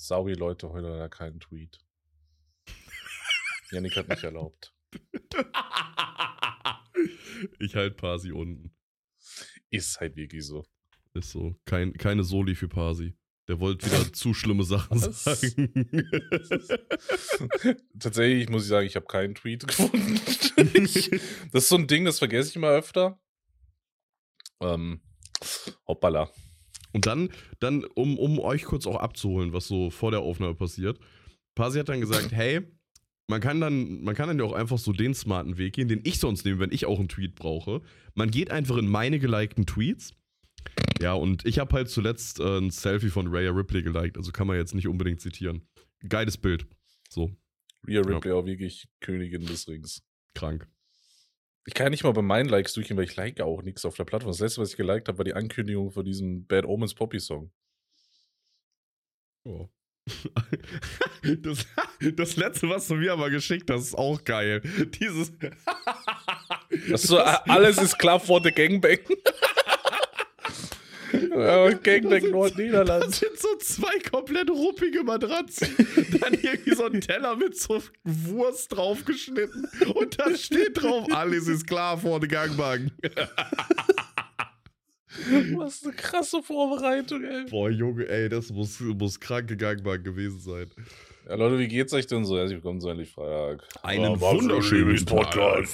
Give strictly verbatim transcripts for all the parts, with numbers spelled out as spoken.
Sorry, Leute, heute leider keinen Tweet. Yannick hat nicht erlaubt. Ich halt Pasi unten. Ist halt wirklich so. Ist so. Kein, keine Soli für Pasi. Der wollte wieder zu schlimme Sachen Was? sagen. Tatsächlich muss ich sagen, ich habe keinen Tweet gefunden. Ich, das ist so ein Ding, das vergesse ich immer öfter. Ähm, hoppala. Und dann, dann um, um euch kurz auch abzuholen, was so vor der Aufnahme passiert. Pasi hat dann gesagt, hey, man kann dann, man kann dann ja auch einfach so den smarten Weg gehen, den ich sonst nehme, wenn ich auch einen Tweet brauche. Man geht einfach in meine gelikten Tweets. Ja, und ich habe halt zuletzt äh, ein Selfie von Rhea Ripley geliked, also kann man jetzt nicht unbedingt zitieren. Geiles Bild. So. Rhea Ripley ja. Auch wirklich Königin des Rings. Krank. Ich kann nicht mal bei meinen Likes durchgehen, weil ich like auch nichts auf der Plattform. Das letzte, was ich geliked habe, war die Ankündigung von diesem Bad Omens Poppy Song. Oh. Das, das letzte, was du mir aber geschickt hast, ist auch geil. Dieses. Das so, alles ist klar vor der Gangbang. Ja, Gangbang Nordniederland. Das sind so zwei komplett ruppige Matratzen. Dann irgendwie so ein Teller mit so Wurst draufgeschnitten. Und da steht drauf, alles ist klar vor der Gangbang. Was eine krasse Vorbereitung, ey. Boah, Junge, ey, das muss, muss kranke Gangbang gewesen sein. Ja, Leute, wie geht's euch denn so? Herzlich willkommen zu Endlich Freitag. Einen oh, wunderschönen Podcast.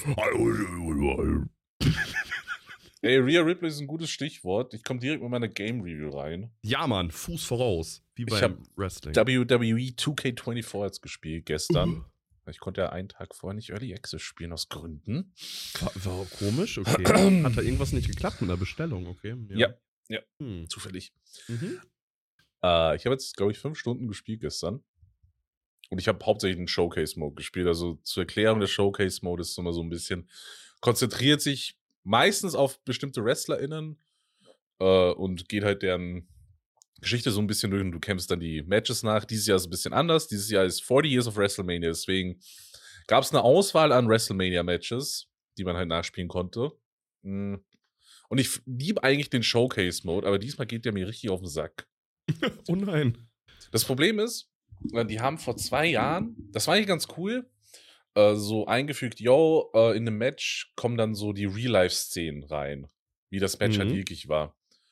Ey, Rhea Ripley ist ein gutes Stichwort. Ich komme direkt mit meiner Game Review rein. Ja, Mann, Fuß voraus. Wie beim ich hab Wrestling. W W E zwei K vierundzwanzig jetzt gespielt gestern. Uh. Ich konnte ja einen Tag vorher nicht Early Access spielen, aus Gründen. War, war komisch, okay. Hat da irgendwas nicht geklappt mit der Bestellung, okay? Ja, ja, ja. Hm. Zufällig. Mhm. Äh, ich habe jetzt, glaube ich, fünf Stunden gespielt gestern. Und ich habe hauptsächlich einen Showcase-Mode gespielt. Also zur Erklärung, der Showcase-Mode ist immer so ein bisschen, konzentriert sich meistens auf bestimmte WrestlerInnen äh, und geht halt deren Geschichte so ein bisschen durch und du kämpfst dann die Matches nach. Dieses Jahr ist es ein bisschen anders. Dieses Jahr ist forty Years of WrestleMania. Deswegen gab es eine Auswahl an WrestleMania-Matches, die man halt nachspielen konnte. Und ich liebe eigentlich den Showcase-Mode, aber diesmal geht der mir richtig auf den Sack. Oh nein. Das Problem ist, die haben vor zwei Jahren, das war eigentlich ganz cool, äh, so eingefügt, yo, äh, in einem Match kommen dann so die Real-Life-Szenen rein, wie das Match mhm. halt wirklich war.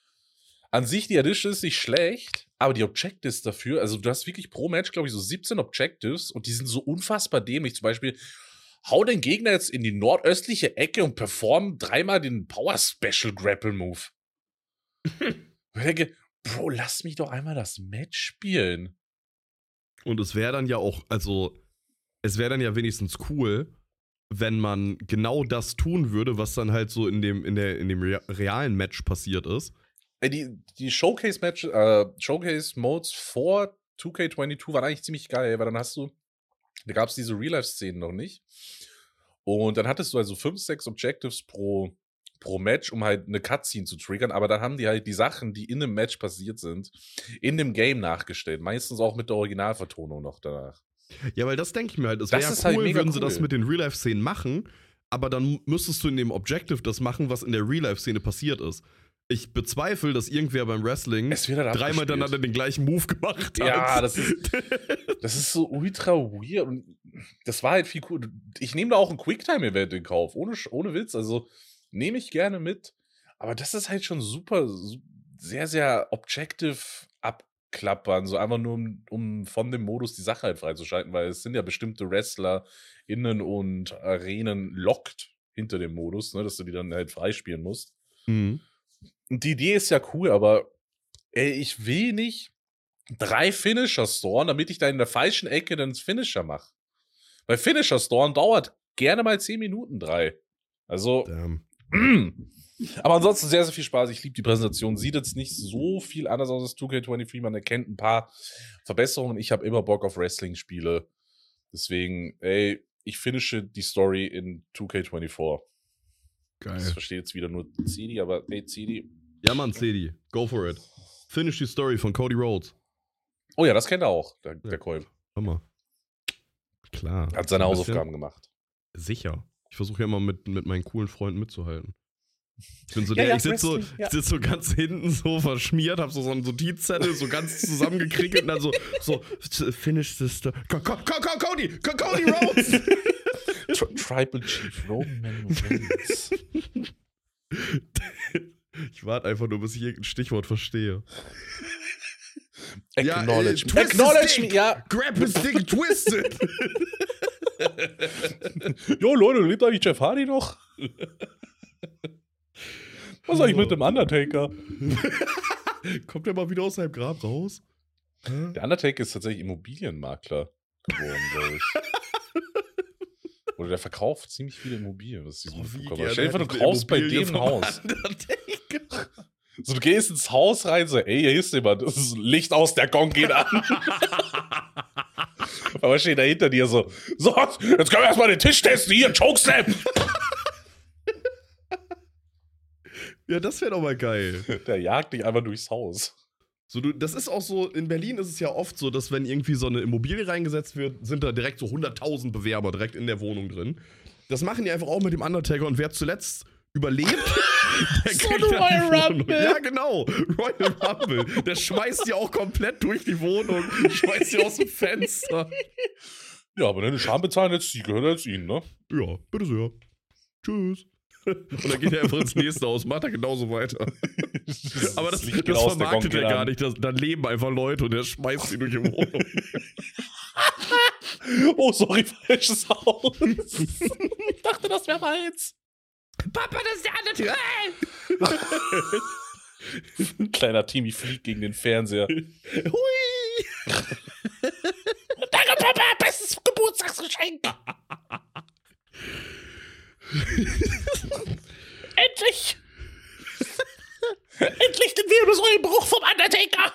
An sich, die Edition ist nicht schlecht, aber die Objectives dafür, also du hast wirklich pro Match, glaube ich, so siebzehn Objectives und die sind so unfassbar dämlich. Zum Beispiel, hau den Gegner jetzt in die nordöstliche Ecke und perform dreimal den Power Special Grapple Move. Ich denke, Bro, lass mich doch einmal das Match spielen. Und es wäre dann ja auch, also, es wäre dann ja wenigstens cool, wenn man genau das tun würde, was dann halt so in dem, in der, in dem realen Match passiert ist. Die, die Showcase-Match, äh, Showcase-Modes vor zwei K zweiundzwanzig waren eigentlich ziemlich geil, weil dann hast du, da gab es diese Real-Life-Szenen noch nicht. Und dann hattest du also fünf, sechs Objectives pro, pro Match, um halt eine Cutscene zu triggern, aber dann haben die halt die Sachen, die in dem Match passiert sind, in dem Game nachgestellt. Meistens auch mit der Originalvertonung noch danach. Ja, weil das denke ich mir halt, es wäre ja cool, halt würden sie cool. das mit den Real-Life-Szenen machen, aber dann müsstest du in dem Objective das machen, was in der Real-Life-Szene passiert ist. Ich bezweifle, dass irgendwer beim Wrestling dreimal hintereinander den gleichen Move gemacht hat. Ja, das ist, das ist so ultra weird. Und das war halt viel cool. Ich nehme da auch ein Quicktime-Event in Kauf. Ohne, ohne Witz. Also nehme ich gerne mit. Aber das ist halt schon super, sehr, sehr objective abklappern. So einfach nur, um, um von dem Modus die Sache halt freizuschalten. Weil es sind ja bestimmte WrestlerInnen und Arenen lockt hinter dem Modus, ne, dass du die dann halt freispielen musst. Mhm. Und die Idee ist ja cool, aber ey, ich will nicht drei Finisher storen, damit ich da in der falschen Ecke dann das Finisher mache. Weil Finisher storen dauert gerne mal zehn Minuten, drei. Also, mm. aber ansonsten sehr, sehr viel Spaß. Ich liebe die Präsentation. Sieht jetzt nicht so viel anders aus als zwei K zweiundzwanzig. Man erkennt ein paar Verbesserungen. Ich habe immer Bock auf Wrestling-Spiele. Deswegen, ey, ich finische die Story in zwei K vierundzwanzig. Geil. Das versteht jetzt wieder nur Cedi, aber hey, Cedi. Ja, Mann, Cedi. Go for it. Finish the story von Cody Rhodes. Oh ja, das kennt er auch, der, ja. der Kolb. Hammer. Klar. Hat seine Hausaufgaben gemacht. Sicher. Ich versuche ja immer mit, mit meinen coolen Freunden mitzuhalten. Ich bin so Ja, der, ja, ich sitze so, Wrestling, ja. ich sitz so ganz hinten so verschmiert, hab so, so einen Notizzettel so ganz zusammengekriegt und dann so, so, finish this, Co Co Co Co Cody, Co Cody Rhodes! Tri Tribal Chief Roman Reigns. Ich warte einfach nur, bis ich irgendein Stichwort verstehe. Acknowledge Ja, me. äh, Acknowledge me, ja. Grab his dick twisted! Jo, Leute, lebt eigentlich Jeff Hardy noch? Was sag ich mit dem Undertaker? Kommt der mal wieder aus seinem Grab raus? Der Undertaker ist tatsächlich Immobilienmakler geworden, glaube ich. Oder der verkauft ziemlich viele Immobilien, was ich so Oh, wie mitbekomme. gerne Stell dir vor, du hätte ich kaufst bei eine Immobilie dem ein vom Haus. Undertaker. So, du gehst ins Haus rein, so, ey, hier ist jemand, das ist Licht aus, der Gong geht an. Aber steht da hinter dir so, so, jetzt können wir erstmal den Tisch testen, hier, Chokeslam. Ja, das wäre doch mal geil. Der jagt dich einfach durchs Haus. So, du, das ist auch so, in Berlin ist es ja oft so, dass wenn irgendwie so eine Immobilie reingesetzt wird, sind da direkt so hunderttausend Bewerber direkt in der Wohnung drin. Das machen die einfach auch mit dem Undertaker und wer zuletzt überlebt, der So kriegt ein dann die Royal Wohnung. Rumble. Ja, genau. Royal Rumble. Der schmeißt die auch komplett durch die Wohnung, schmeißt die aus dem Fenster. Ja, aber deine Scham bezahlen jetzt, die gehört jetzt ihnen, ne? Ja, bitte sehr. Tschüss. Und dann geht er einfach ins nächste Haus, macht er genauso weiter. Aber das, Licht geht das aus, der vermarktet Gong er geht gar an. nicht. Das, da leben einfach Leute und er schmeißt sie durch die Wohnung. Oh, sorry, falsches Haus. Ich dachte, das wäre meins. Papa, das ist der andere Tür. Ein kleiner Timmy fliegt gegen den Fernseher. Hui. Danke, Papa, bestes Geburtstagsgeschenk. Endlich! Endlich den Wirbelsäulenbruch vom Undertaker!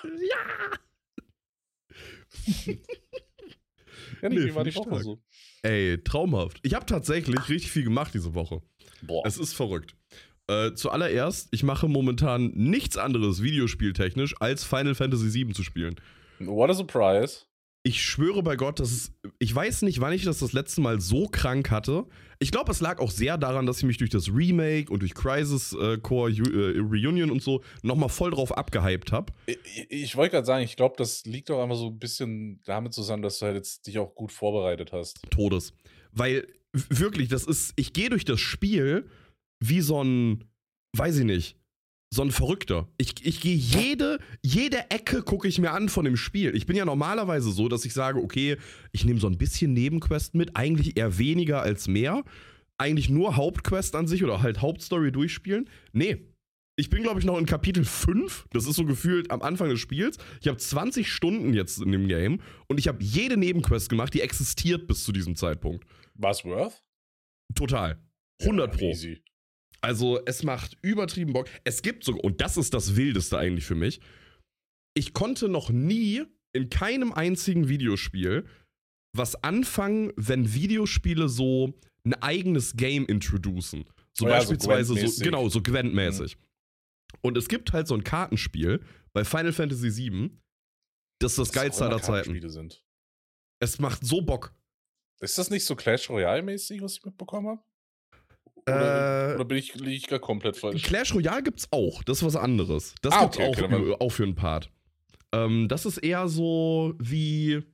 Ja! Ja, nicht, Nee, wie war die find ich Woche stark. so? Ey, traumhaft. Ich habe tatsächlich richtig viel gemacht diese Woche. Boah. Es ist verrückt. Äh, zuallererst, ich mache momentan nichts anderes videospieltechnisch, als Final Fantasy sieben zu spielen. What a surprise. Ich schwöre bei Gott, dass es. Ich weiß nicht, wann ich das das letzte Mal so krank hatte. Ich glaube, es lag auch sehr daran, dass ich mich durch das Remake und durch Crisis äh, Core äh, Reunion und so nochmal voll drauf abgehypt habe. Ich, ich wollte gerade sagen, ich glaube, das liegt doch einfach so ein bisschen damit zusammen, dass du halt jetzt dich auch gut vorbereitet hast. Todes. Weil w- wirklich, das ist. Ich gehe durch das Spiel wie so ein. Weiß ich nicht. So ein Verrückter. Ich, ich gehe jede, jede Ecke gucke ich mir an von dem Spiel. Ich bin ja normalerweise so, dass ich sage, okay, ich nehme so ein bisschen Nebenquest mit, eigentlich eher weniger als mehr. Eigentlich nur Hauptquest an sich oder halt Hauptstory durchspielen. Nee. Ich bin, glaube ich, noch in Kapitel fünf. Das ist so gefühlt am Anfang des Spiels. Ich habe zwanzig Stunden jetzt in dem Game und ich habe jede Nebenquest gemacht, die existiert bis zu diesem Zeitpunkt. War's worth? Total. hundert Pro. Easy. Also, es macht übertrieben Bock. Es gibt sogar, und das ist das Wildeste eigentlich für mich, ich konnte noch nie in keinem einzigen Videospiel was anfangen, wenn Videospiele so ein eigenes Game introducen. So Oh ja, so beispielsweise so, Gwent-mäßig. genau, so Gwent-mäßig. Und es gibt halt so ein Kartenspiel bei Final Fantasy sieben, das ist das Dass Geilste auch immer aller Zeiten. Kartenspiele sind. Es macht so Bock. Ist das nicht so Clash Royale-mäßig, was ich mitbekommen habe? Oder, Äh, oder bin ich, liege ich gar komplett falsch? Clash Royale gibt's auch. Das ist was anderes. Das Ah, gibt's okay, auch, okay, dann- ü- auch für einen Part. Ähm, das ist eher so wie.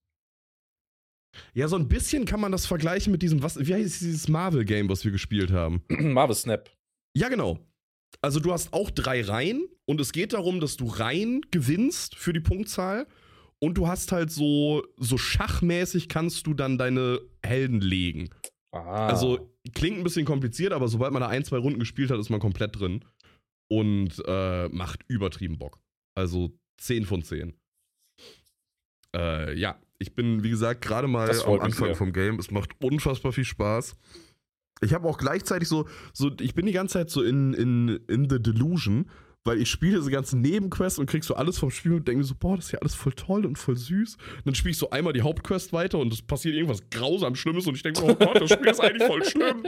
Ja, so ein bisschen kann man das vergleichen mit diesem, was, wie heißt dieses Marvel-Game, was wir gespielt haben? Marvel Snap. Ja, genau. Also du hast auch drei Reihen und es geht darum, dass du Reihen gewinnst für die Punktzahl und du hast halt so, so schachmäßig kannst du dann deine Helden legen. Aha. Also klingt ein bisschen kompliziert, aber sobald man da ein, zwei Runden gespielt hat, ist man komplett drin und äh, macht übertrieben Bock. Also zehn von zehn. Äh, ja, ich bin, wie gesagt, gerade mal Das am freut mich Anfang sehr. vom Game. Es macht unfassbar viel Spaß. Ich habe auch gleichzeitig so, so, ich bin die ganze Zeit so in, in, in the delusion, weil ich spiele diese ganzen Nebenquests und krieg so alles vom Spiel und denke mir so, boah, das ist ja alles voll toll und voll süß. Und dann spiele ich so einmal die Hauptquest weiter und es passiert irgendwas grausam Schlimmes und ich denke mir, oh Gott, das Spiel ist eigentlich voll schlimm.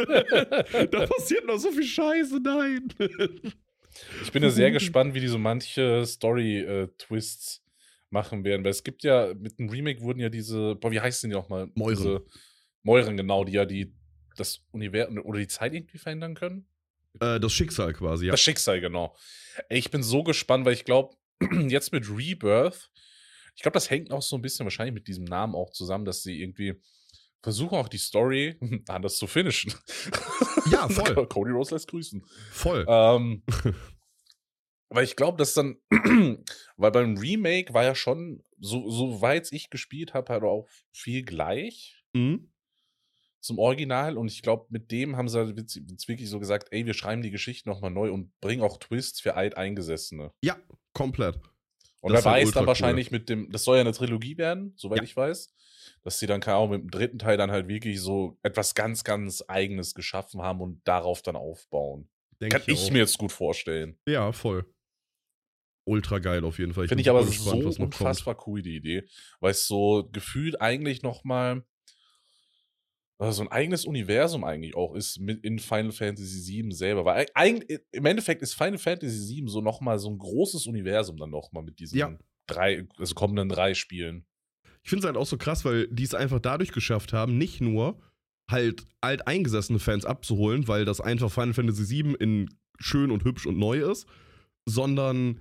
Da passiert noch so viel Scheiße, nein. Ich bin ja sehr gespannt, wie die so manche Story-Twists machen werden. Weil es gibt ja, mit dem Remake wurden ja diese, boah, wie heißt denn die nochmal? Mäuren. Diese Mäuren, genau, die ja die, das Universum oder die Zeit irgendwie verändern können. Äh, das Schicksal quasi, ja. Das Schicksal, genau. Ey, ich bin so gespannt, weil ich glaube, jetzt mit Rebirth, ich glaube, das hängt auch so ein bisschen wahrscheinlich mit diesem Namen auch zusammen, dass sie irgendwie versuchen auch die Story anders zu finishen. Ja, voll. Cody Rhodes lässt grüßen. Voll. Ähm, weil ich glaube, dass dann, weil beim Remake war ja schon, so, soweit ich gespielt habe, halt auch viel gleich Mhm. zum Original. Und ich glaube, mit dem haben sie halt jetzt jetzt wirklich so gesagt, ey, wir schreiben die Geschichte nochmal neu und bringen auch Twists für Alteingesessene. Ja, komplett. Und Das wer ist halt weiß dann ultra wahrscheinlich mit dem, das soll ja eine Trilogie werden, soweit Ja. ich weiß, dass sie dann, keine Ahnung, mit dem dritten Teil dann halt wirklich so etwas ganz, ganz Eigenes geschaffen haben und darauf dann aufbauen. Denk Kann ich auch. mir jetzt gut vorstellen. Ja, voll. Ultra geil auf jeden Fall. Finde bin ich aber super gespannt, so was noch kommt. unfassbar cool, die Idee. Weil es so gefühlt eigentlich noch mal äh, so ein eigenes Universum eigentlich auch ist mit in Final Fantasy sieben selber. Weil eig eigentlich im Endeffekt ist Final Fantasy sieben so noch mal so ein großes Universum dann noch mal mit diesen Ja. drei, also kommenden drei Spielen. Ich finde es halt auch so krass, weil die es einfach dadurch geschafft haben, nicht nur halt alteingesessene Fans abzuholen, weil das einfach Final Fantasy sieben in schön und hübsch und neu ist, sondern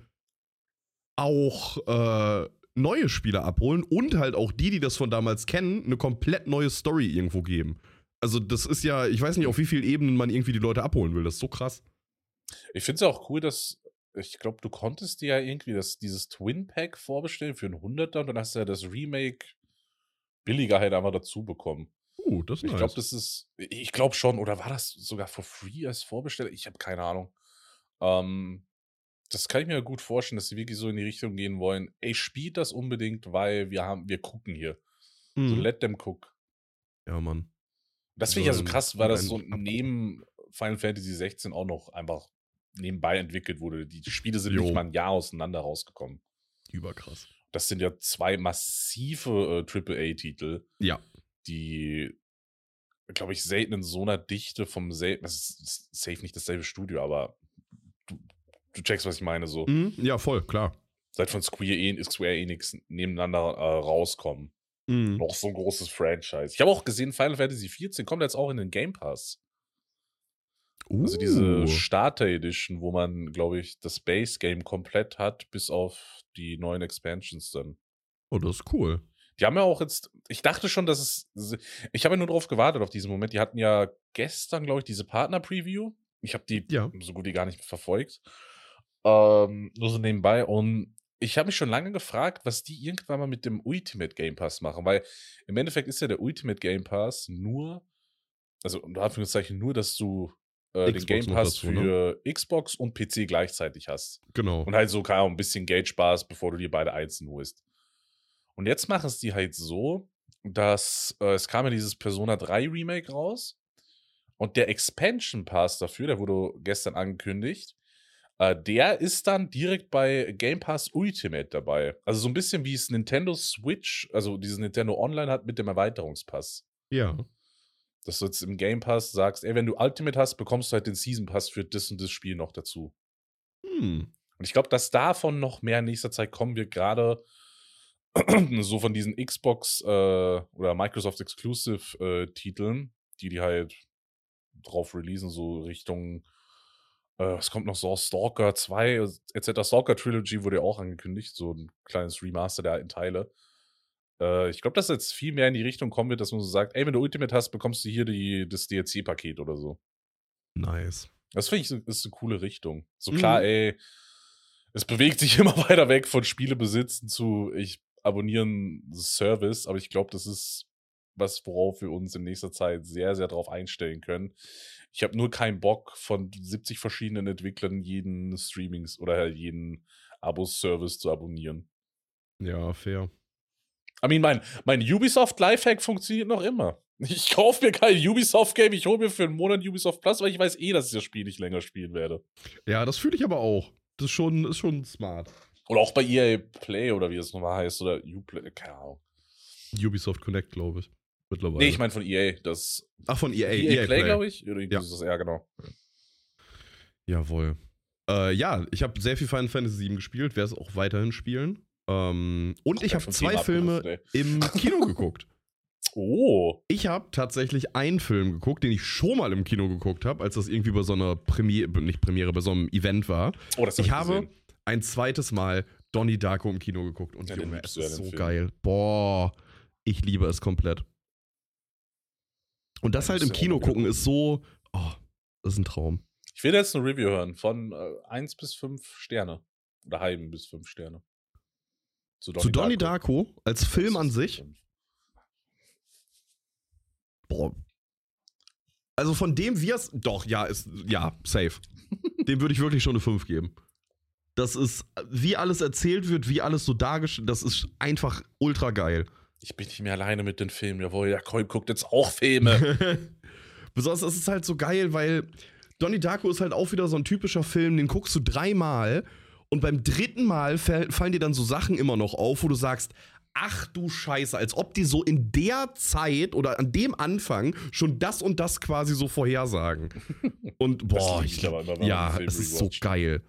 auch äh, neue Spieler abholen und halt auch die, die das von damals kennen, eine komplett neue Story irgendwo geben. Also das ist ja, ich weiß nicht, auf wie vielen Ebenen man irgendwie die Leute abholen will. Das ist so krass. Ich finde es ja auch cool, dass ich glaube, du konntest dir ja irgendwie das, dieses Twin Pack vorbestellen für einen Hunderter und dann hast du ja das Remake billiger halt einfach dazu bekommen. Uh, das ist Ich nice. glaube, das ist, ich glaube schon, oder war das sogar for free als Vorbesteller? Ich habe keine Ahnung. Ähm, das kann ich mir gut vorstellen, dass sie wirklich so in die Richtung gehen wollen. Ey, spielt das unbedingt, weil wir haben, wir gucken hier. Mhm. So let them cook. Ja, Mann. Das finde ich ja so Sollen krass, weil das einen so abgucken. neben Final Fantasy sechzehn auch noch einfach nebenbei entwickelt wurde. Die Spiele sind Jo. nicht mal ein Jahr auseinander rausgekommen. Überkrass. Das sind ja zwei massive äh, Triple A-Titel, Ja. die, glaube ich, selten in so einer Dichte vom selben, das ist safe nicht dasselbe Studio, aber du, du checkst, was ich meine, so. Mhm. Ja, voll, klar. Seit von Square, en Square Enix nebeneinander äh, rauskommen. Mhm. Noch so ein großes Franchise. Ich habe auch gesehen, Final Fantasy vierzehn kommt jetzt auch in den Game Pass. Uh. Also diese Starter Edition, wo man, glaube ich, das Base Game komplett hat, bis auf die neuen Expansions dann. Oh, das ist cool. Die haben ja auch jetzt, ich dachte schon, dass es, ich habe ja nur drauf gewartet auf diesen Moment. Die hatten ja gestern, glaube ich, diese Partner-Preview. Ich habe die Ja. so gut wie gar nicht verfolgt. Ähm, nur so nebenbei. Und ich habe mich schon lange gefragt, was die irgendwann mal mit dem Ultimate Game Pass machen. Weil im Endeffekt ist ja der Ultimate Game Pass nur, also unter Anführungszeichen nur, dass du äh, den Xbox Game noch Pass dazu, für Xbox und P C gleichzeitig hast. Genau. Und halt so, keine Ahnung, ein bisschen Geld-Spaß, bevor du dir beide einzeln holst. Und jetzt machen es die halt so, dass äh, es kam ja dieses Persona drei Remake raus und der Expansion Pass dafür, der wurde gestern angekündigt, äh, der ist dann direkt bei Game Pass Ultimate dabei. Also so ein bisschen wie es Nintendo Switch, also dieses Nintendo Online hat mit dem Erweiterungspass. Ja. Dass du jetzt im Game Pass sagst, ey, wenn du Ultimate hast, bekommst du halt den Season Pass für das und das Spiel noch dazu. Hm. Und ich glaube, dass davon noch mehr in nächster Zeit kommen wird, gerade so von diesen Xbox äh, oder Microsoft Exclusive äh, Titeln, die die halt drauf releasen, so Richtung, äh, es kommt noch so Stalker zwei, et cetera. Stalker Trilogy wurde ja auch angekündigt, so ein kleines Remaster der alten Teile. Äh, ich glaube, dass jetzt viel mehr in die Richtung kommen wird, dass man so sagt, ey, wenn du Ultimate hast, bekommst du hier die, das D L C-Paket oder so. Nice. Das finde ich so, ist eine coole Richtung. So Mhm. klar, ey, es bewegt sich immer weiter weg von Spielebesitzen zu, ich abonniere einen Service, aber ich glaube, das ist was, worauf wir uns in nächster Zeit sehr, sehr drauf einstellen können. Ich habe nur keinen Bock, von siebzig verschiedenen Entwicklern jeden Streamings oder halt jeden Abo-Service zu abonnieren. Ja, fair. I mean, mein, mein Ubisoft Lifehack funktioniert noch immer. Ich kaufe mir kein Ubisoft-Game, ich hole mir für einen Monat Ubisoft Plus, weil ich weiß eh, dass ich das Spiel nicht länger spielen werde. Ja, das fühle ich aber auch. Das ist schon, ist schon smart. Oder auch bei E A Play oder wie es nochmal heißt, oder Uplay, keine Ahnung. Ubisoft Connect, glaube ich. Mittlerweile. Nee, ich meine von E A, das Ach, von E A. E A, E A Play, Play. glaube ich. Oder irgendwie Ja. ist das, ja, genau. Jawohl. Äh, ja, ich habe sehr viel Final Fantasy sieben gespielt, werde es auch weiterhin spielen. Ähm, und ich Ja, habe vom zwei Thema Filme abgerufen, im Kino geguckt. Oh. Ich habe tatsächlich einen Film geguckt, den ich schon mal im Kino geguckt habe, als das irgendwie bei so einer Premiere, nicht Premiere, bei so einem Event war. Oh, das hab ich ich habe gesehen. ein zweites Mal Donnie Darko im Kino geguckt und Ja, den Junge, liebst es du ja, ist den so Film. geil. Boah, ich liebe es komplett. Und das Ja, halt musst im du ja Kino auch mal wieder gucken ist so, oh, das ist ein Traum. Ich will jetzt eine Review hören von äh, eins bis fünf Sterne. Oder halben bis fünf Sterne. Zu Donnie, Zu Donnie Darko. Darko als Film an sich, boah. Also von dem wir es, doch, ja, ist, ja, safe. Dem würde ich wirklich schon eine fünf geben. Das ist, wie alles erzählt wird, wie alles so dargestellt, das ist einfach ultra geil. Ich bin nicht mehr alleine mit den Filmen. Jawohl, der Kolb guckt jetzt auch Filme. Besonders ist es halt so geil, weil Donnie Darko ist halt auch wieder so ein typischer Film, den guckst du dreimal und beim dritten Mal fallen dir dann so Sachen immer noch auf, wo du sagst, ach du Scheiße, als ob die so in der Zeit oder an dem Anfang schon das und das quasi so vorhersagen. Und boah, ich, aber immer, ja, es ist so geil.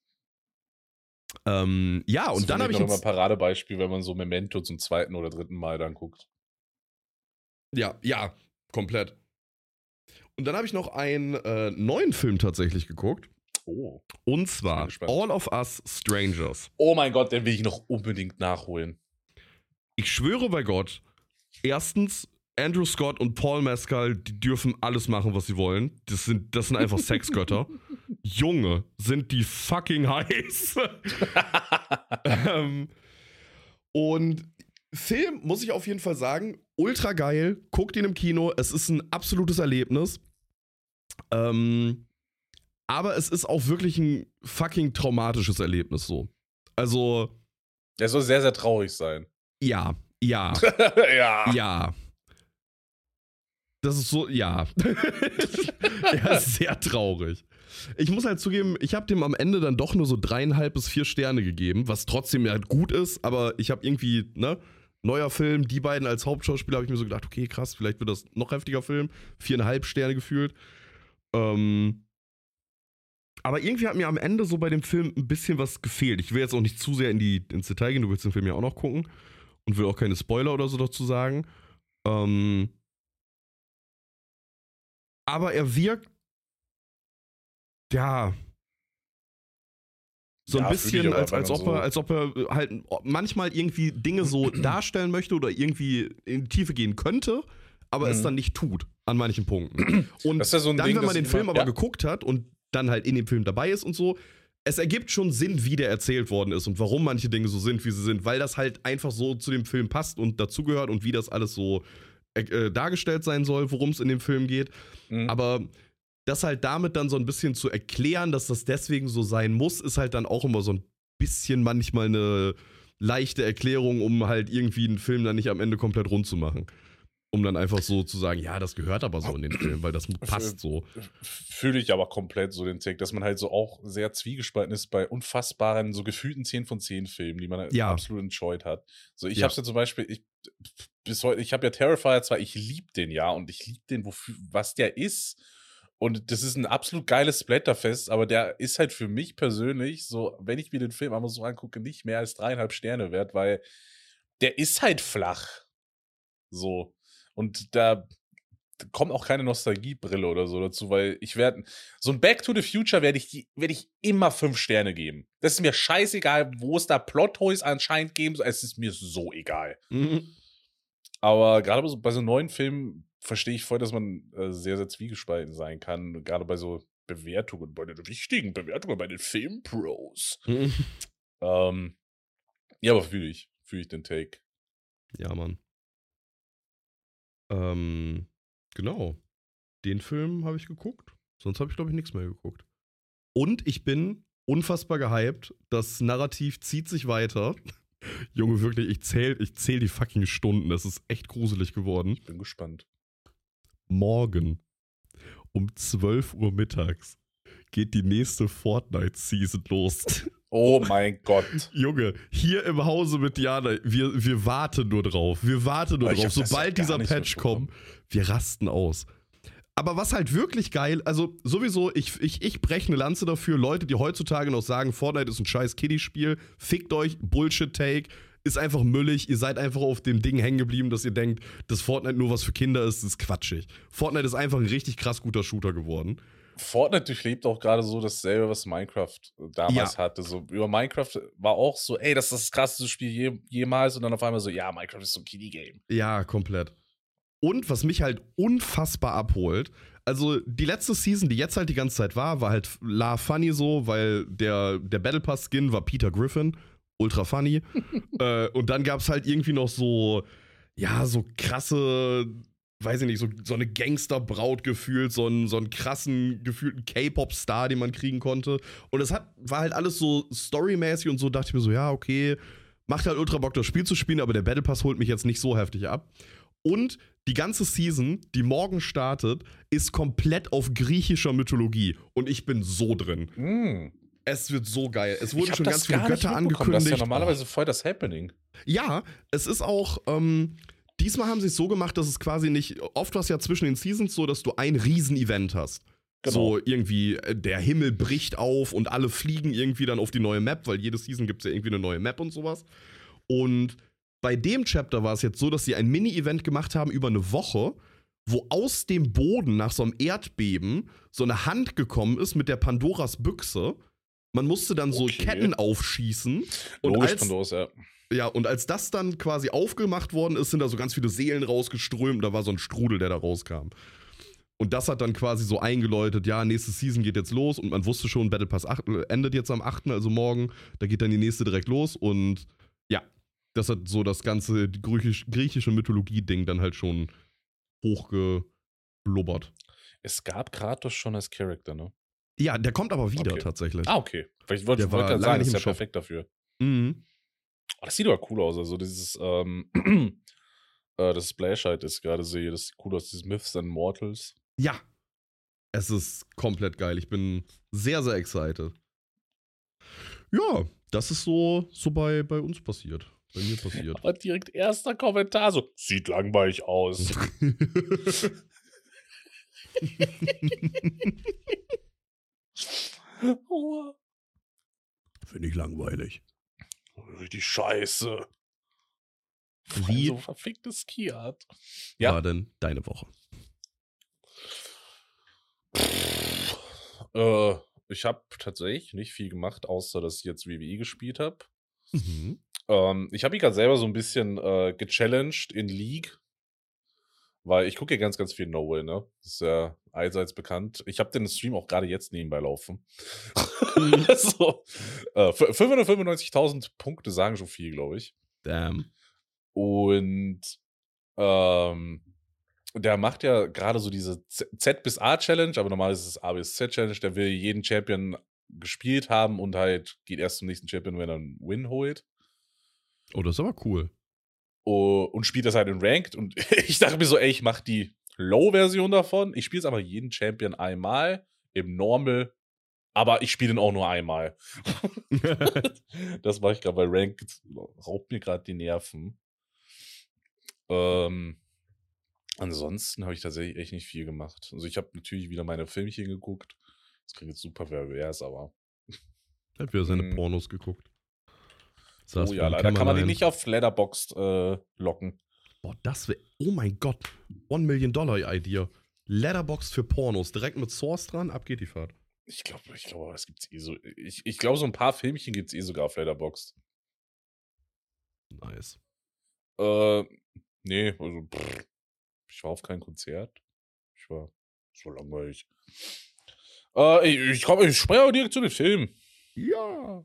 Ähm, ja, das und dann habe ich noch jetzt, immer ein Paradebeispiel, wenn man so Memento zum zweiten oder dritten Mal dann guckt. Ja, ja, komplett. Und dann habe ich noch einen äh, neuen Film tatsächlich geguckt. Oh. Und zwar All of Us Strangers. Oh mein Gott, den will ich noch unbedingt nachholen. Ich schwöre bei Gott, erstens, Andrew Scott und Paul Mescal, die dürfen alles machen, was sie wollen. Das sind, das sind einfach Sexgötter. Junge, sind die fucking heiß. ähm, und Film, muss ich auf jeden Fall sagen, ultra geil. Guckt ihn im Kino. Es ist ein absolutes Erlebnis. Ähm, aber es ist auch wirklich ein fucking traumatisches Erlebnis so. Also. Er soll sehr, sehr traurig sein. Ja, ja. ja. Ja. Das ist so, ja. Ja, sehr traurig. Ich muss halt zugeben, ich habe dem am Ende dann doch nur so dreieinhalb bis vier Sterne gegeben, was trotzdem ja gut ist, aber ich habe irgendwie, ne, neuer Film, die beiden als Hauptschauspieler, habe ich mir so gedacht, okay, krass, vielleicht wird das noch heftiger Film. Viereinhalb Sterne gefühlt. Ähm, aber irgendwie hat mir am Ende so bei dem Film ein bisschen was gefehlt. Ich will jetzt auch nicht zu sehr in die, ins Detail gehen, du willst den Film ja auch noch gucken und will auch keine Spoiler oder so dazu sagen. Ähm, aber er wirkt, ja, so ein ja, bisschen, als, als, ob so er, als ob er halt manchmal irgendwie Dinge so darstellen möchte oder irgendwie in die Tiefe gehen könnte, aber mhm. es dann nicht tut, an manchen Punkten. Und das ist ja so ein dann, Ding, wenn man den Film immer, aber ja. geguckt hat und dann halt in dem Film dabei ist und so, es ergibt schon Sinn, wie der erzählt worden ist und warum manche Dinge so sind, wie sie sind, weil das halt einfach so zu dem Film passt und dazugehört und wie das alles so äh, dargestellt sein soll, worum es in dem Film geht. Mhm. Aber das halt damit dann so ein bisschen zu erklären, dass das deswegen so sein muss, ist halt dann auch immer so ein bisschen manchmal eine leichte Erklärung, um halt irgendwie einen Film dann nicht am Ende komplett rund zu machen. Um dann einfach so zu sagen, ja, das gehört aber so in den Film, weil das passt so. Fühle ich aber komplett so den Take, dass man halt so auch sehr zwiegespalten ist bei unfassbaren, so gefühlten zehn von zehn Filmen, die man halt ja. absolut enjoyed hat. So, ich ja. hab's ja zum Beispiel, ich, bis heute, ich habe ja Terrifier zwar, ich lieb den ja und ich lieb den, wofür, was der ist. Und das ist ein absolut geiles Splatterfest, aber der ist halt für mich persönlich so, wenn ich mir den Film einmal so angucke, nicht mehr als dreieinhalb Sterne wert, weil der ist halt flach. So. Und da kommt auch keine Nostalgiebrille oder so dazu, weil ich werde, so ein Back to the Future werde ich, werd ich immer fünf Sterne geben. Das ist mir scheißegal, wo es da Plotholes anscheinend geben soll, es ist mir so egal. Mhm. Aber gerade bei so, bei so neuen Filmen verstehe ich voll, dass man äh, sehr, sehr zwiegespalten sein kann. Gerade bei so Bewertungen, bei den wichtigen Bewertungen, bei den Filmpros. Mhm. Ähm, ja, aber fühle ich. Fühle ich den Take. Ja, Mann. Ähm, genau. Den Film habe ich geguckt. Sonst habe ich, glaube ich, nichts mehr geguckt. Und ich bin unfassbar gehypt. Das Narrativ zieht sich weiter. Junge, wirklich, ich zähle ich zähl die fucking Stunden. Das ist echt gruselig geworden. Ich bin gespannt. Morgen um zwölf Uhr mittags geht die nächste Fortnite-Season los. Oh mein Gott. Junge, hier im Hause mit Diana, wir, wir warten nur drauf. Wir warten nur ich drauf. Sobald dieser Patch kommt, wir rasten aus. Aber was halt wirklich geil, also sowieso, ich, ich, ich breche eine Lanze dafür, Leute, die heutzutage noch sagen, Fortnite ist ein scheiß Kiddie-Spiel, fickt euch, Bullshit-Take. ist einfach müllig. Ihr seid einfach auf dem Ding hängen geblieben, dass ihr denkt, dass Fortnite nur was für Kinder ist. Das ist quatschig. Fortnite ist einfach ein richtig krass guter Shooter geworden. Fortnite durchlebt auch gerade so dasselbe, was Minecraft damals ja. hatte. So über Minecraft war auch so, ey, das ist das krasseste Spiel je, jemals. Und dann auf einmal so, ja, Minecraft ist so ein Kiddie-Game. Ja, komplett. Und was mich halt unfassbar abholt, also die letzte Season, die jetzt halt die ganze Zeit war, war halt la funny so, weil der, der Battle Pass-Skin war Peter Griffin. Ultra funny. äh, und dann gab's halt irgendwie noch so, ja, so krasse, weiß ich nicht, so, so eine Gangsterbraut gefühlt, so einen, so einen krassen, gefühlten K-Pop-Star, den man kriegen konnte. Und es hat, war halt alles so storymäßig und so, dachte ich mir so, ja, okay, macht halt ultra Bock, das Spiel zu spielen, aber der Battle Pass holt mich jetzt nicht so heftig ab. Und die ganze Season, die morgen startet, ist komplett auf griechischer Mythologie. Und ich bin so drin. Mm. Es wird so geil. Es wurden schon ganz viele Götter angekündigt. Das ist ja normalerweise voll das Happening. Ja, es ist auch, ähm, diesmal haben sie es so gemacht, dass es quasi nicht, oft war es ja zwischen den Seasons so, dass du ein Riesen-Event hast. Genau. So irgendwie, der Himmel bricht auf und alle fliegen irgendwie dann auf die neue Map, weil jede Season gibt es ja irgendwie eine neue Map und sowas. Und bei dem Chapter war es jetzt so, dass sie ein Mini-Event gemacht haben über eine Woche, wo aus dem Boden nach so einem Erdbeben so eine Hand gekommen ist mit der Pandoras Büchse. Man musste dann so okay. Ketten aufschießen. Und Logisch, als, Pandoras, ja. Ja, und als das dann quasi aufgemacht worden ist, sind da so ganz viele Seelen rausgeströmt. Da war so ein Strudel, der da rauskam. Und das hat dann quasi so eingeläutet, ja, nächste Season geht jetzt los. Und man wusste schon, Battle Pass acht endet jetzt am achten, also morgen. Da geht dann die nächste direkt los. Und ja, das hat so das ganze griechisch, griechische Mythologie-Ding dann halt schon hochgeblubbert. Es gab Kratos schon als Charakter, ne? Ja, der kommt aber wieder okay. tatsächlich. Ah, okay. Ich wollte wollt gerade sagen, das ist ja perfekt dafür. Mhm. Oh, das sieht aber cool aus. Also dieses, ähm, äh, das Splash halt ist gerade sehe, das sieht cool aus, dieses Myths and Mortals. Ja. Es ist komplett geil. Ich bin sehr, sehr excited. Ja, das ist so, so bei, bei uns passiert. Bei mir passiert. Aber direkt erster Kommentar so, sieht langweilig aus. Oh. Finde ich langweilig. Richtig scheiße. Wie so verficktes Skiat. Ja. War denn deine Woche? Äh, ich habe tatsächlich nicht viel gemacht, außer dass ich jetzt W W E gespielt habe. Mhm. Ähm, ich habe mich gerade selber so ein bisschen äh, gechallenged in League. Weil ich gucke ja ganz, ganz viel No Way, ne? Das ist ja allseits bekannt. Ich habe den Stream auch gerade jetzt nebenbei laufen. so, äh, fünfhundertfünfundneunzigtausend Punkte sagen schon viel, glaube ich. Damn. Und ähm, der macht ja gerade so diese Z bis A Challenge, aber normal ist es A bis Z Challenge. Der will jeden Champion gespielt haben und halt geht erst zum nächsten Champion, wenn er einen Win holt. Oh, das ist aber cool. Oh, und spielt das halt in Ranked. Und ich dachte mir so, ey, ich mach die Low-Version davon. Ich spiele es aber jeden Champion einmal im Normal, aber ich spiele ihn auch nur einmal. Das mache ich gerade bei Ranked. Raubt mir gerade die Nerven. Ähm, ansonsten habe ich tatsächlich echt nicht viel gemacht. Also ich habe natürlich wieder meine Filmchen geguckt. Das klingt jetzt super pervers, aber er hat wieder seine hm. Pornos geguckt. Oh ja, leider kann man die nicht auf Letterboxd äh, locken. Boah, das wäre, oh mein Gott, One Million Dollar Idea. Letterboxd für Pornos, direkt mit Source dran, ab geht die Fahrt. Ich glaube, ich glaube, das gibt's eh so. Ich, ich glaube, so ein paar Filmchen gibt's eh sogar auf Letterboxd. Nice. Äh, nee, also, pff, ich war auf kein Konzert. Ich war so langweilig. Äh, ich, ich komme, ich spreche auch direkt zu den Filmen. Ja.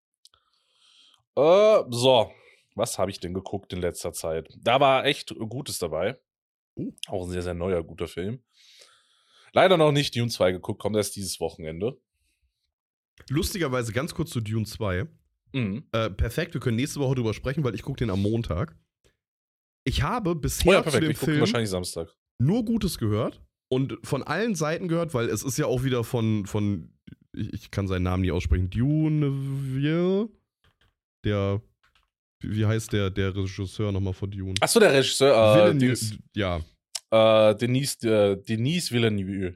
Äh, so, was habe ich denn geguckt in letzter Zeit? Da war echt Gutes dabei. Uh. Auch ein sehr, sehr neuer, guter Film. Leider noch nicht Dune zwei geguckt, kommt erst dieses Wochenende. Lustigerweise ganz kurz zu Dune zwei. Mhm. Äh, perfekt, wir können nächste Woche drüber sprechen, weil ich gucke den am Montag. Ich habe bisher oh ja, perfekt. zu dem ich gucke Film wahrscheinlich Samstag. nur Gutes gehört und von allen Seiten gehört, weil es ist ja auch wieder von, von ich, ich kann seinen Namen nie aussprechen, Dune, der, wie heißt der, der Regisseur nochmal von Dune? Achso, der Regisseur, äh, Villeneuve, ja. Äh, Denise, äh, Denise Villeneuve.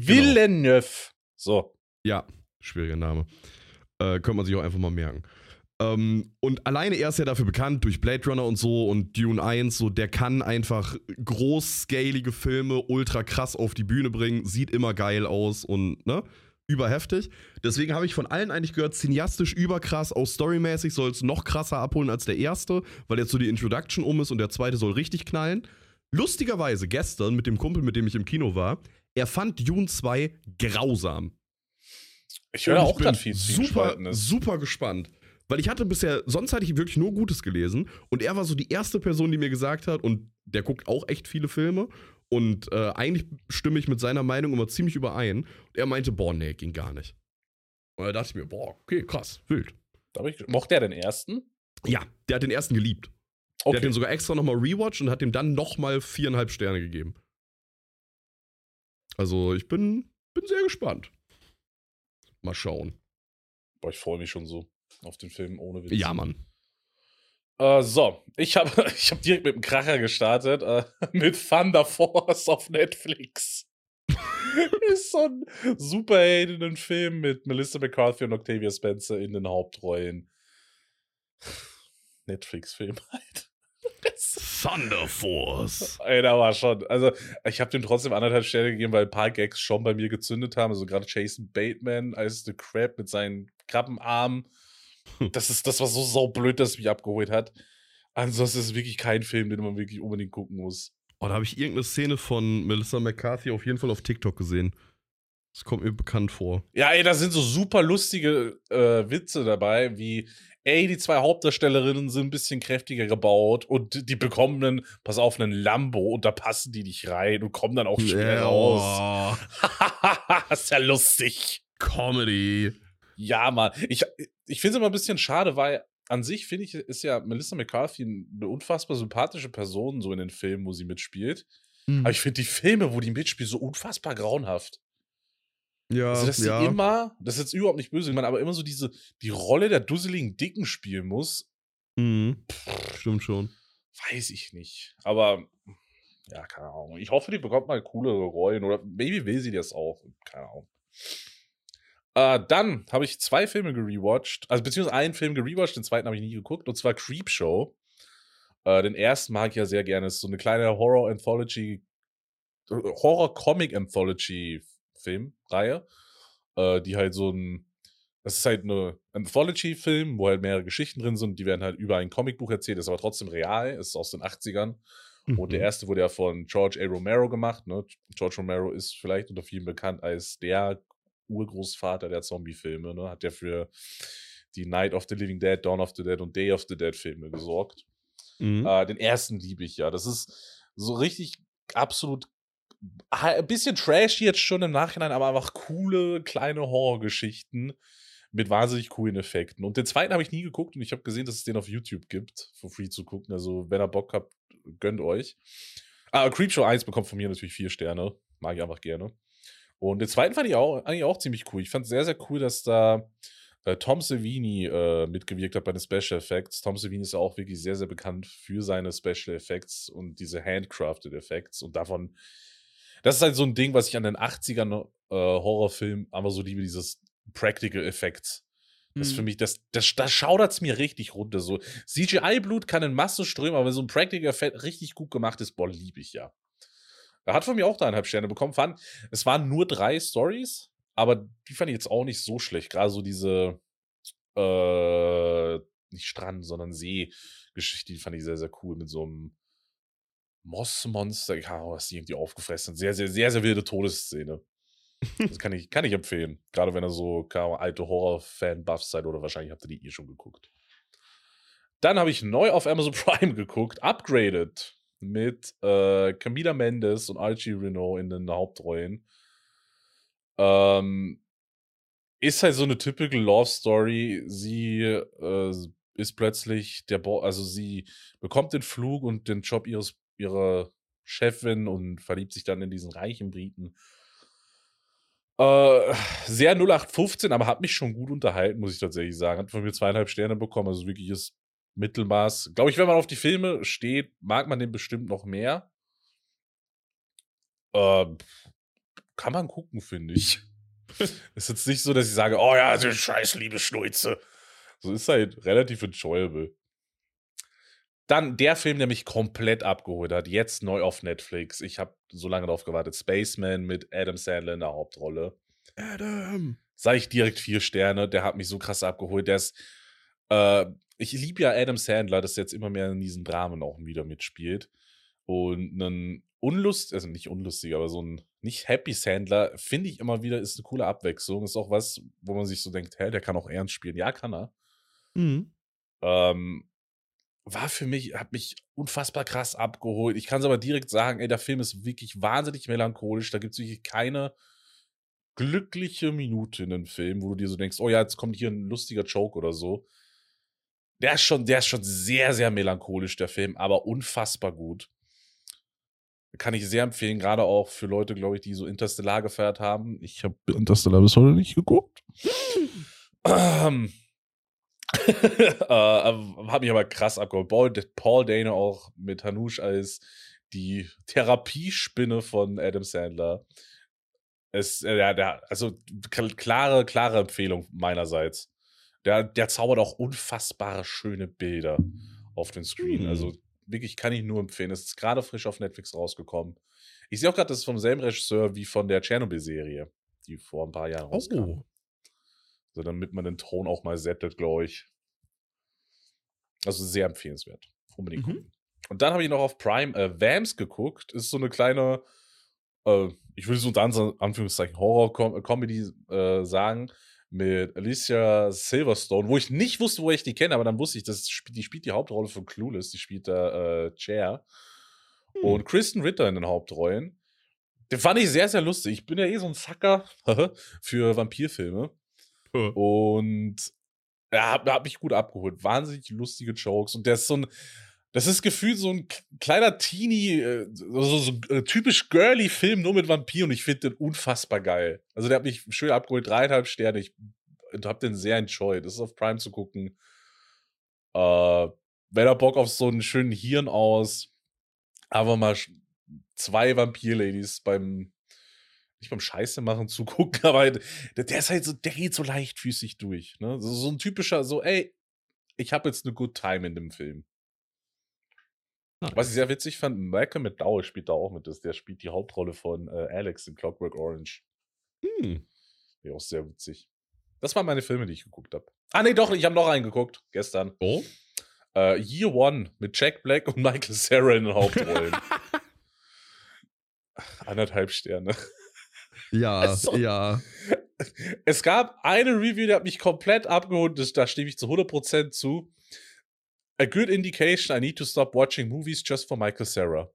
Villeneuve. So. Ja, schwieriger Name. Äh, könnte man sich auch einfach mal merken. Ähm, und alleine er ist ja dafür bekannt, durch Blade Runner und so und Dune eins, so, der kann einfach großscalige Filme ultra krass auf die Bühne bringen, sieht immer geil aus und, ne, überheftig. Deswegen habe ich von allen eigentlich gehört, cineastisch überkrass, auch storymäßig soll es noch krasser abholen als der erste, weil jetzt so die Introduction um ist und der zweite soll richtig knallen. Lustigerweise gestern mit dem Kumpel, mit dem ich im Kino war, er fand Dune zwei grausam. Ich höre auch gerade viel super, super gespannt. Weil ich hatte bisher, sonst hatte ich wirklich nur Gutes gelesen und er war so die erste Person, die mir gesagt hat, und der guckt auch echt viele Filme und äh, eigentlich stimme ich mit seiner Meinung immer ziemlich überein. Und er meinte, boah, nee, ging gar nicht. Und da dachte ich mir, boah, okay, krass, wild. Ich, mochte er den ersten? Ja, der hat den ersten geliebt. Okay. Der hat den sogar extra nochmal rewatcht und hat dem dann nochmal viereinhalb Sterne gegeben. Also ich bin, bin sehr gespannt. Mal schauen. Boah, ich freue mich schon so auf den Film, ohne Witz. Ja, Mann. Äh, so, ich habe ich hab direkt mit dem Kracher gestartet, äh, mit Thunder Force auf Netflix. Ist so ein Superheldinnen-Film mit Melissa McCarthy und Octavia Spencer in den Hauptrollen. Netflix-Film halt. Thunder Force. Ey, da war schon. Also, ich habe dem trotzdem anderthalb Sterne gegeben, weil ein paar Gags schon bei mir gezündet haben. Also, gerade Jason Bateman als The Crab mit seinen Krabbenarmen. Das, ist, das war so saublöd, dass es mich abgeholt hat. Ansonsten ist es wirklich kein Film, den man wirklich unbedingt gucken muss. Oh, da habe ich irgendeine Szene von Melissa McCarthy auf jeden Fall auf TikTok gesehen. Das kommt mir bekannt vor. Ja, ey, da sind so super lustige äh, Witze dabei, wie, ey, die zwei Hauptdarstellerinnen sind ein bisschen kräftiger gebaut und die bekommen einen, pass auf, einen Lambo und da passen die nicht rein und kommen dann auch schwer yeah, raus. Oh. Ist ja lustig. Comedy. Ja, Mann. Ich, ich finde es immer ein bisschen schade, weil an sich, finde ich, ist ja Melissa McCarthy eine unfassbar sympathische Person, so in den Filmen, wo sie mitspielt. Mhm. Aber ich finde die Filme, wo die mitspielt, so unfassbar grauenhaft. Ja, also, dass ja. sie immer, das ist jetzt überhaupt nicht böse gemeint, aber immer so diese, die Rolle der dusseligen Dicken spielen muss. Mhm. Stimmt schon. Weiß ich nicht. Aber, ja, keine Ahnung. Ich hoffe, die bekommt mal coolere Rollen oder maybe will sie das auch. Keine Ahnung. Äh, dann habe ich zwei Filme gerewatcht, also beziehungsweise einen Film gerewatcht, den zweiten habe ich nie geguckt, und zwar Creepshow. Äh, den ersten mag ich ja sehr gerne. Es ist so eine kleine Horror-Anthology, Horror-Comic-Anthology-Filmreihe, äh, die halt so ein, das ist halt eine Anthology-Film, wo halt mehrere Geschichten drin sind, die werden halt über ein Comicbuch erzählt, ist aber trotzdem real, ist aus den achtzigern. Mhm. Und der erste wurde ja von George A. Romero gemacht, ne? George Romero ist vielleicht unter vielen bekannt als der Urgroßvater der Zombie-Filme, ne? Hat ja für die Night of the Living Dead, Dawn of the Dead und Day of the Dead Filme gesorgt. Mhm. Äh, den ersten liebe ich ja. Das ist so richtig absolut ein bisschen trashy jetzt schon im Nachhinein, aber einfach coole kleine Horrorgeschichten mit wahnsinnig coolen Effekten. Und den zweiten habe ich nie geguckt und ich habe gesehen, dass es den auf YouTube gibt, for free zu gucken. Also, wenn ihr Bock habt, gönnt euch. Ah, Creepshow eins bekommt von mir natürlich vier Sterne. Mag ich einfach gerne. Und den zweiten fand ich auch, eigentlich auch ziemlich cool. Ich fand es sehr, sehr cool, dass da äh, Tom Savini äh, mitgewirkt hat bei den Special Effects. Tom Savini ist ja auch wirklich sehr, sehr bekannt für seine Special Effects und diese handcrafted Effects. Und davon, das ist halt so ein Ding, was ich an den achtzigern äh, Horrorfilmen einfach so liebe, dieses Practical Effects. Das ist für mich, das, das, das schaudert es mir richtig runter. So C G I-Blut kann in Masse strömen, aber wenn so ein Practical Effekt richtig gut gemacht ist, boah, liebe ich ja. Er hat von mir auch dreieinhalb Sterne bekommen. Fand, es waren nur drei Stories, aber die fand ich jetzt auch nicht so schlecht. Gerade so diese, äh, nicht Strand, sondern See-Geschichte, die fand ich sehr, sehr cool. Mit so einem Mossmonster, was die irgendwie aufgefressen hat. Sehr, sehr, sehr, sehr wilde Todesszene. Das kann ich, kann ich empfehlen. Gerade wenn ihr so keine alte Horror-Fan-Buffs seid oder wahrscheinlich habt ihr die eh schon geguckt. Dann habe ich neu auf Amazon Prime geguckt, Upgraded. Mit äh, Camila Mendes und Archie Renault in den Hauptrollen. Ähm, ist halt so eine typical Love Story. Sie äh, ist plötzlich der Bo- also sie bekommt den Flug und den Job ihres ihrer Chefin und verliebt sich dann in diesen reichen Briten. Äh, sehr null acht fünfzehn, aber hat mich schon gut unterhalten, muss ich tatsächlich sagen. Hat von mir zweieinhalb Sterne bekommen, also wirklich ist Mittelmaß. Glaube ich, wenn man auf die Filme steht, mag man den bestimmt noch mehr. Äh, kann man gucken, finde ich. Ist jetzt nicht so, dass ich sage, oh ja, so scheiß Liebesschnulze. So ist halt relativ enjoyable. Dann der Film, der mich komplett abgeholt hat, jetzt neu auf Netflix. Ich habe so lange darauf gewartet. Spaceman mit Adam Sandler in der Hauptrolle. Adam. Sag ich direkt vier Sterne. Der hat mich so krass abgeholt. Der ist, äh, ich liebe ja Adam Sandler, dass er jetzt immer mehr in diesen Dramen auch wieder mitspielt. Und einen unlust, also nicht unlustig, aber so ein nicht Happy Sandler, finde ich immer wieder, ist eine coole Abwechslung. Ist auch was, wo man sich so denkt, hä, der kann auch ernst spielen. Ja, kann er. Mhm. Ähm, war für mich, hat mich unfassbar krass abgeholt. Ich kann es aber direkt sagen, ey, der Film ist wirklich wahnsinnig melancholisch. Da gibt es wirklich keine glückliche Minute in dem Film, wo du dir so denkst, oh ja, jetzt kommt hier ein lustiger Joke oder so. Der ist schon, der ist schon sehr, sehr melancholisch, der Film, aber unfassbar gut. Kann ich sehr empfehlen, gerade auch für Leute, glaube ich, die so Interstellar gefeiert haben. Ich habe Interstellar bis heute nicht geguckt. ähm, äh, habe mich aber krass abgeholt. Paul, Paul Dano auch mit Hanush als die Therapiespinne von Adam Sandler. Es, äh, ja, der, also klare, klare Empfehlung meinerseits. Der, der zaubert auch unfassbare schöne Bilder auf den Screen. Hm. Also wirklich kann ich nur empfehlen. Es ist gerade frisch auf Netflix rausgekommen. Ich sehe auch gerade, das ist vom selben Regisseur wie von der Tschernobyl-Serie, die vor ein paar Jahren rauskam. Oh. Also damit man den Ton auch mal settet, glaube ich. Also sehr empfehlenswert. Unbedingt Mhm. gucken. Und dann habe ich noch auf Prime äh, Vamps geguckt. Ist so eine kleine, äh, ich würde so unter Anführungszeichen Horror-Comedy äh, sagen, mit Alicia Silverstone, wo ich nicht wusste, wo ich die kenne, aber dann wusste ich, das spielt, die spielt die Hauptrolle von Clueless, die spielt da äh, Cher. Hm. Und Kristen Ritter in den Hauptrollen. Den fand ich sehr, sehr lustig. Ich bin ja eh so ein Sucker für Vampirfilme. Hm. Und ja, hab, hab mich gut abgeholt. Wahnsinnig lustige Jokes. Und der ist so ein, das ist gefühlt so ein kleiner Teenie, äh, so, so äh, typisch girly Film, nur mit Vampiren. Und ich finde den unfassbar geil. Also der hat mich schön abgeholt, dreieinhalb Sterne. Ich hab den sehr enjoyed. Das ist auf Prime zu gucken. Äh, wenn er Bock auf so einen schönen Hirn aus, aber mal zwei Vampir-Ladies beim, nicht beim Scheiße machen zugucken, aber der, der ist halt so, der geht so leichtfüßig durch. Ne? So, so ein typischer, so, ey, ich habe jetzt eine good time in dem Film. Nice. Was ich sehr witzig fand, Malcolm McDowell spielt da auch mit. Das, der spielt die Hauptrolle von äh, Alex in Clockwork Orange. Hm. Ja, auch sehr witzig. Das waren meine Filme, die ich geguckt habe. Ah, nee, doch, ich habe noch einen geguckt, gestern. Oh? Uh, Year One mit Jack Black und Michael Cera in den Hauptrollen. Anderthalb Sterne. Ja, also, ja. Es gab eine Review, die hat mich komplett abgeholt. Da stimme ich zu hundert Prozent zu. A good indication I need to stop watching movies just for Michael Cera.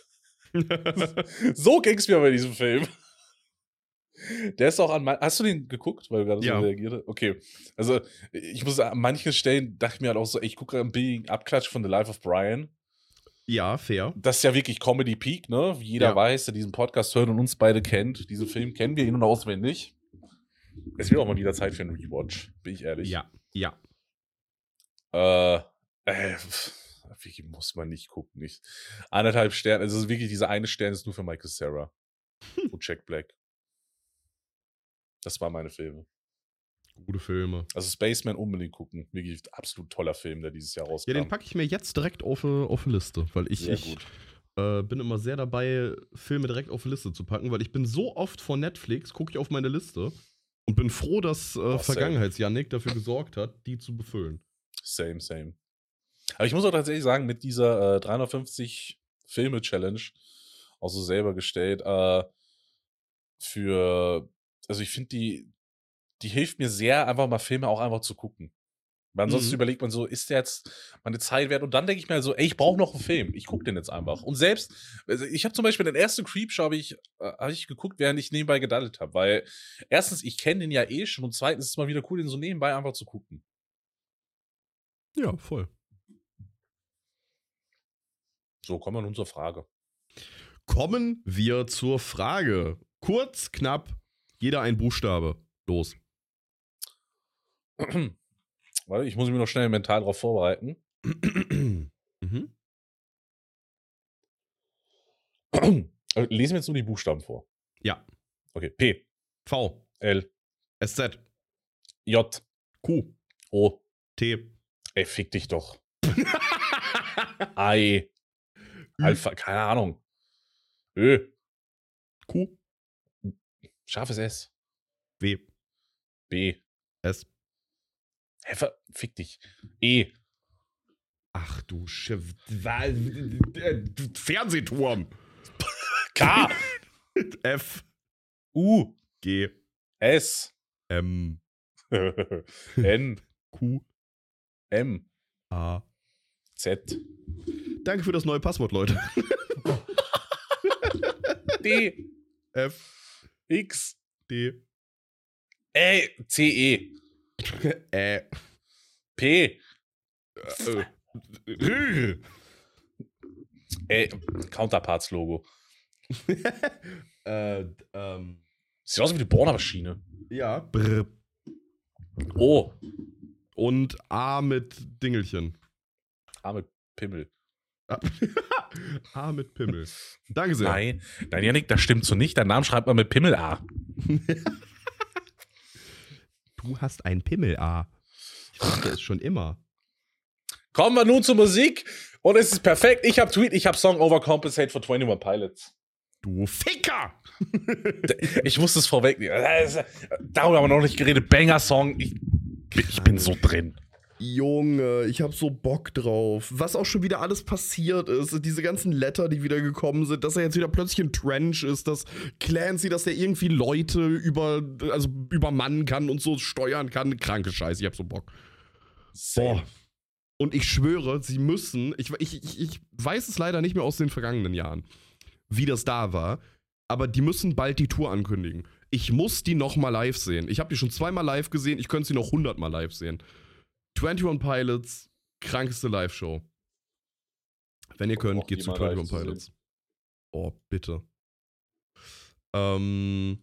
So ging es mir bei diesem Film. Der ist auch an mein, hast du den geguckt, weil du gerade so ja. reagiert? Okay. Also, ich muss an manchen Stellen dachte ich mir halt auch so, ey, ich gucke einen billigen Abklatsch von The Life of Brian. Ja, fair. Das ist ja wirklich Comedy Peak, ne? Wie jeder ja. weiß, der diesen Podcast hört und uns beide kennt. Diesen Film kennen wir ihn und auswendig. Es wird auch mal wieder Zeit für einen Rewatch, bin ich ehrlich. Ja, ja. Äh, äh, wirklich muss man nicht gucken. Nicht. Anderthalb Sterne, also wirklich dieser eine Stern ist nur für Michael Cera hm. und Jack Black. Das waren meine Filme. Gute Filme. Also Spaceman unbedingt gucken. Wirklich absolut toller Film, der dieses Jahr rauskam. Ja, den packe ich mir jetzt direkt auf eine Liste, weil ich, ich äh, bin immer sehr dabei, Filme direkt auf eine Liste zu packen, weil ich bin so oft von Netflix, gucke ich auf meine Liste und bin froh, dass äh, oh, Vergangenheits-Yannick dafür gesorgt hat, die zu befüllen. Same, same. Aber ich muss auch tatsächlich sagen, mit dieser äh, dreihundertfünfzig Filme-Challenge, auch so selber gestellt, äh, für, also ich finde, die, die hilft mir sehr, einfach mal Filme auch einfach zu gucken. Weil ansonsten mhm. überlegt man so, ist der jetzt meine Zeit wert? Und dann denke ich mir so, ey, ich brauche noch einen Film. Ich gucke den jetzt einfach. Und selbst, also ich habe zum Beispiel den ersten Creepshow habe ich, äh, hab ich geguckt, während ich nebenbei gedaddelt habe. Weil erstens, ich kenne den ja eh schon und zweitens ist es mal wieder cool, den so nebenbei einfach zu gucken. Ja, voll. So, kommen wir nun zur Frage. Kommen wir zur Frage. Kurz, knapp, jeder ein Buchstabe. Los. Warte, ich muss mich noch schnell mental darauf vorbereiten. mhm. Lesen wir jetzt nur die Buchstaben vor. Ja. Okay. P. V. L. S Z. J. Q. O. T. Ey, fick dich doch. Ei. Alpha, keine Ahnung. Ö. Q. Scharfes S. W. B. S. Hä, ver- fick dich. E. Ach du Schiff. Fernsehturm. K. F. U. G. S. M. N. Q. M. A. Z. Danke für das neue Passwort, Leute. D. F. X. D. Ä. C. E. Ä. P. Äh. R. Ä. Counterparts-Logo. äh, ähm. Sieht aus wie die Bohrmaschine. Ja. Brr. O. Und A mit Dingelchen. A mit Pimmel. A mit Pimmel. Danke sehr. Nein, nein, Janik, das stimmt so nicht. Dein Name schreibt man mit Pimmel A. Du hast ein Pimmel-A. Ich wusste es schon immer. Kommen wir nun zur Musik. Und es ist perfekt. Ich habe Tweet, ich habe Song Overcompensate von einundzwanzig Pilots. Du Ficker! Ich wusste es vorweg. Darüber haben wir noch nicht geredet. Banger-Song. Ich, ich bin so drin. Junge, ich hab so Bock drauf. Was auch schon wieder alles passiert ist, diese ganzen Letter, die wieder gekommen sind, dass er jetzt wieder plötzlich ein Trench ist, dass Clancy, dass er irgendwie Leute über, also übermannen kann und so steuern kann. Kranke Scheiße, ich hab so Bock. Boah. Und ich schwöre, sie müssen, ich, ich, ich, ich weiß es leider nicht mehr aus den vergangenen Jahren, wie das da war, aber die müssen bald die Tour ankündigen. Ich muss die nochmal live sehen. Ich habe die schon zweimal live gesehen, ich könnte sie noch hundertmal live sehen. einundzwanzig Pilots, krankeste Live-Show. Wenn ihr könnt, geht zu einundzwanzig Pilots. Oh, bitte. Ähm.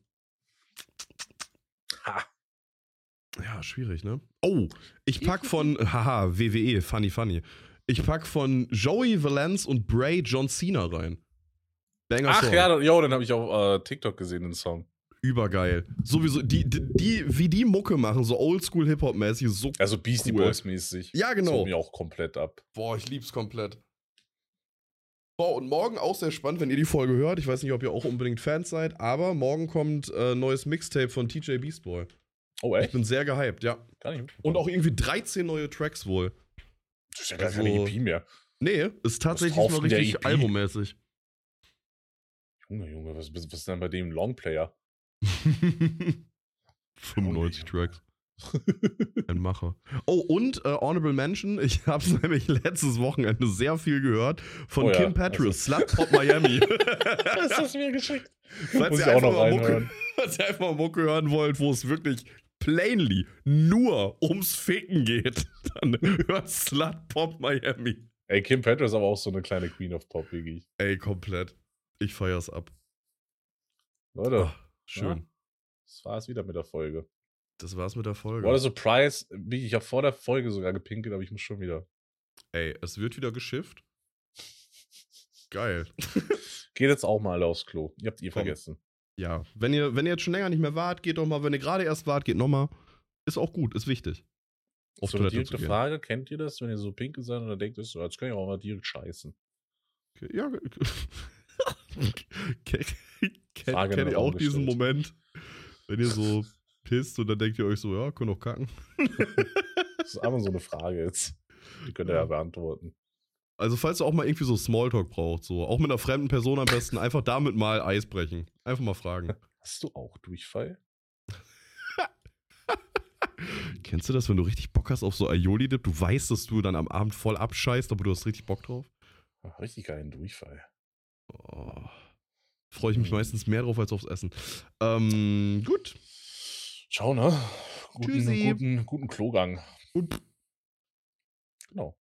Ha. Ja, schwierig, ne? Oh, ich pack von, haha, W W E, funny, funny. Ich pack von Joey Valence und Bray John Cena rein. Banger Ach Song. ja, jo, den habe ich auf äh, TikTok gesehen, den Song. Übergeil. Sowieso, die, die, die, wie die Mucke machen, so Oldschool-Hip-Hop-mäßig, so Also Beastie cool. Boys-mäßig. Ja, genau. Das mir auch komplett ab. Boah, ich lieb's komplett. Boah, und morgen auch sehr spannend, wenn ihr die Folge hört. Ich weiß nicht, ob ihr auch unbedingt Fans seid, aber morgen kommt äh, neues Mixtape von T J Beast Boy. Oh, echt? Ich bin sehr gehypt, ja. Kann ich mitbekommen. Und auch irgendwie dreizehn neue Tracks wohl. Das ist ja gar also, keine E P mehr. Nee, ist tatsächlich drauf mal in der richtig E P? albummäßig. Junge, Junge, was, was ist denn bei dem Longplayer? fünfundneunzig Tracks. Ein Macher. Oh, und äh, Honorable Mention, ich hab's nämlich letztes Wochenende sehr viel gehört von Oh ja, Kim Petras, also. Slut Pop Miami. Das hast du mir geschickt. Falls Muss ihr ich auch einfach noch mal Mucke, reinhören. falls ihr einfach mal Mucke hören wollt, wo es wirklich plainly nur ums Ficken geht, dann hört Slut Pop Miami. Ey, Kim Petras ist aber auch so eine kleine Queen of Pop, wirklich. Ey, komplett. Ich feier's ab. Leute, Ach, schön. Ja, das war's wieder mit der Folge. Das war's mit der Folge. What a surprise. Ich habe vor der Folge sogar gepinkelt, aber ich muss schon wieder. Ey, es wird wieder geschifft. Geil. Geht jetzt auch mal alle aufs Klo. Ihr habt ihr Komm. vergessen. Ja, wenn ihr, wenn ihr jetzt schon länger nicht mehr wart, geht doch mal, wenn ihr gerade erst wart, geht nochmal. Ist auch gut, ist wichtig. Auf So eine Toilette zu direkte gehen. Frage, kennt ihr das, wenn ihr so pinkel seid und dann denkt, so, jetzt kann ich auch mal direkt scheißen? Okay, ja. Kennt Frage in kenn den ihr auch Raum diesen gestellt. Moment, wenn ihr so pisst und dann denkt ihr euch so, ja, können auch kacken. Das ist einfach so eine Frage jetzt. Die könnt ihr ja, Ja. beantworten. Also falls du auch mal irgendwie so Smalltalk braucht, so auch mit einer fremden Person am besten, einfach damit mal Eis brechen. Einfach mal fragen. Hast du auch Durchfall? Kennst du das, wenn du richtig Bock hast auf so Aioli-Dip? Du weißt, dass du dann am Abend voll abscheißt, aber du hast richtig Bock drauf? Ach, richtig geilen Durchfall. Oh, freue ich mich Hm. meistens mehr drauf als aufs Essen. Ähm, gut. Ciao, ne? Guten, Tschüssi. guten, guten Klogang. Und Genau.